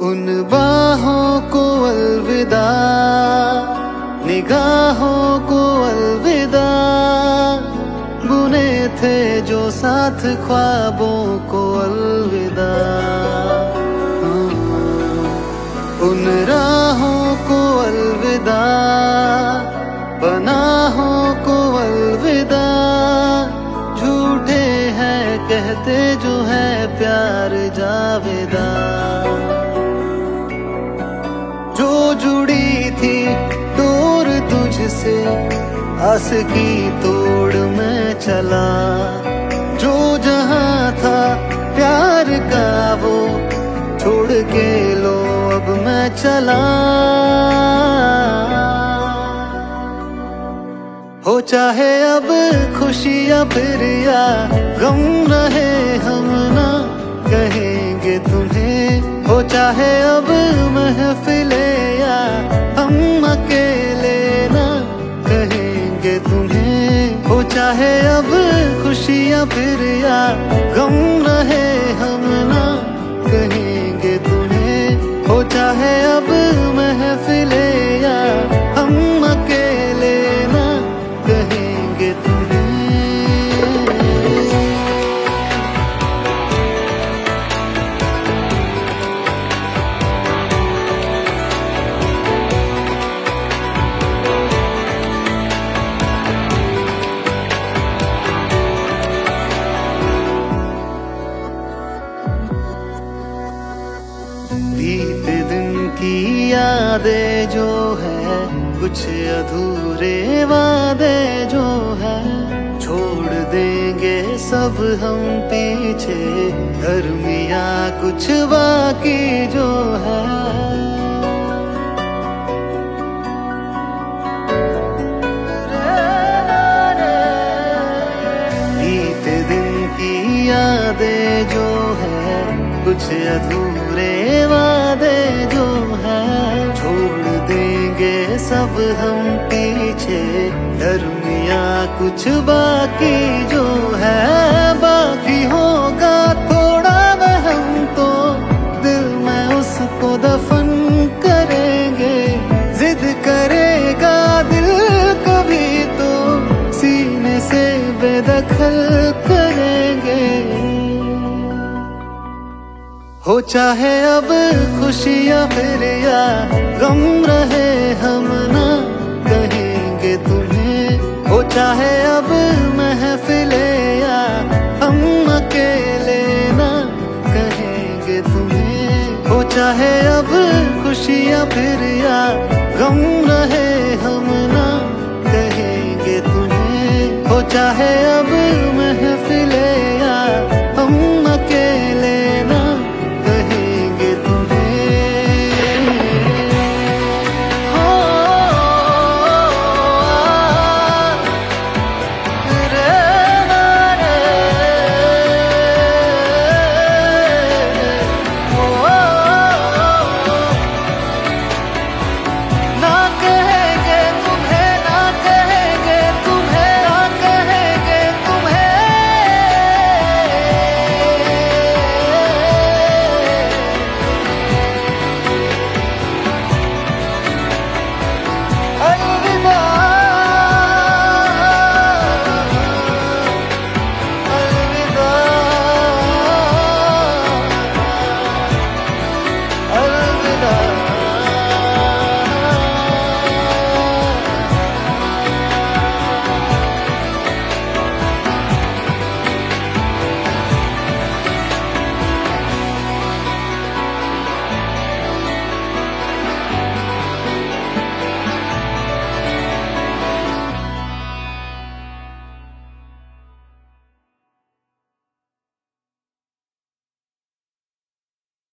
उन बाहों को अलविदा, निगाहों को अलविदा, बुने थे जो साथ ख्वाबों को अलविदा। उन राहों को अलविदा, पनाहों को अलविदा, झूठे हैं कहते जो है प्यार जावेदा। जो जुड़ी थी डोर तुझसे, आस की तोड़ में चला, जो जहां था प्यार का वो छोड़ के लो अब मैं चला। हो चाहे अब खुशी या फिर या गम रहे हम ना कहेंगे तुम्हें। हो चाहे अब महफिले या हम अकेले ना कहेंगे तुम्हें। हो चाहे अब खुशी या फिर या गम रहे हम ना कहेंगे तुम्हें। हो चाहे अब महफिले या हम अकेले ना कहेंगे तुम्हें। बीते दिन की यादें जो है, कुछ अधूरे वादे जो है, छोड़ देंगे सब हम पीछे, दरमिया कुछ बाकी जो है। बीते दिन की यादें जो है, कुछ अधूरे वादे जो है, छोड़ देंगे सब हम पीछे, दरमिया कुछ बाकी जो है। बाकी होगा थोड़ा वहम तो दिल में उसको दफन करेंगे। जिद करेगा दिल कभी तो सीने से बेदखल करेंगे। हो चाहे अब खुशी या फिर या गम रहे हम ना कहेंगे तुम्हें। हो चाहे अब महफिले या हम अकेले ना कहेंगे तुम्हें। हो चाहे अब खुशी या फिर या गम रहे हम ना कहेंगे तुम्हें। हो चाहे अब